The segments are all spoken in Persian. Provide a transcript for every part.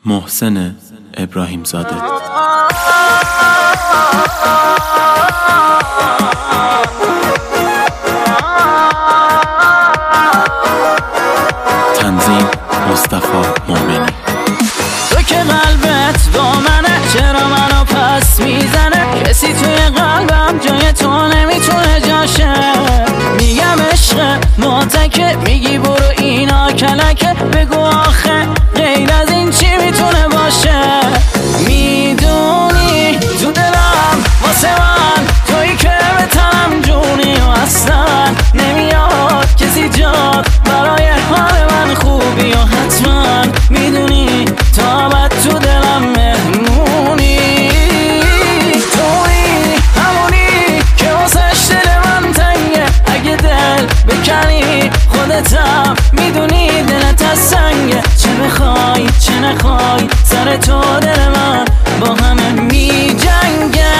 محسن ابراهیم زاده. تنظیم مصطفی مومنی. تو که قلبت با منه، چرا منو پس میزنه؟ کسی توی قلبم جای تو نمیتونه جاشه. میگم عشق معتکه، میگی برو اینا کلکه. بگو آخه غیر از این چی میتونه باشه؟ میدونی تو دلم واسه من تویی که به تنم جونی و اصلا نمیاد کسی جاد برای حال من خوبی. و حتما میدونی تا بعد تو دلم مهمونی. تویی همونی که واسش دل من تنگه، اگه دل بکنی خودتم میدونی دلت از سنگه. چه بخوای چه نخوای سر تو دل من با همه می جنگه.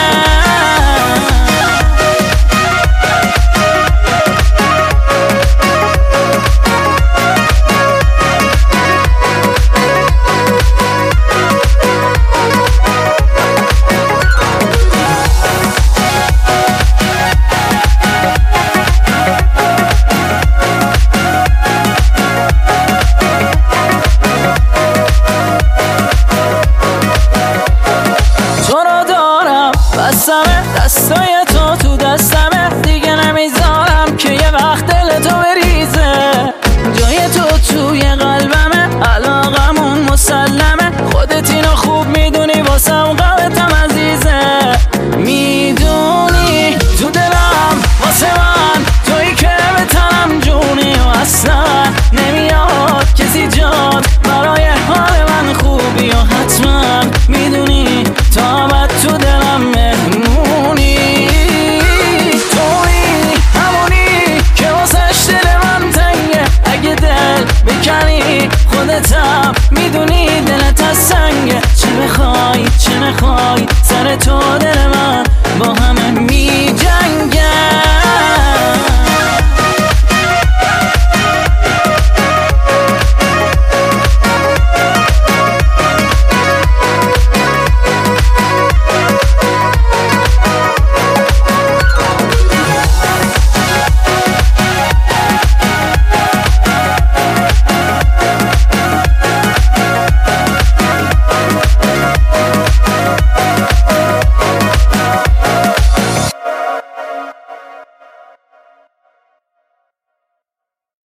دستای تو دستمه، دیگه نمیذارم که یه وقت دل تو بریزه. جای تو توی قلبمه، علاقمون مسلمه. خودت اینو خوب میدونی واسم قلبتم عزیزه. میدونی تو دلم واسه من تویی که به تنم جونی و اصلا نمیاد کسی جاد برای حال من خوبی. و حتما میدونی تا بعد تو دلم مهمونی. تویی همونی که واسش دل من تنگه، اگه دل بکنی خودتم میدونی دلت از سنگه. چه بخوای چه نخوای سر تو دل من با هم